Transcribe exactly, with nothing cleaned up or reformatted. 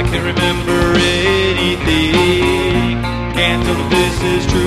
I can remember anything. Can't tell if this is true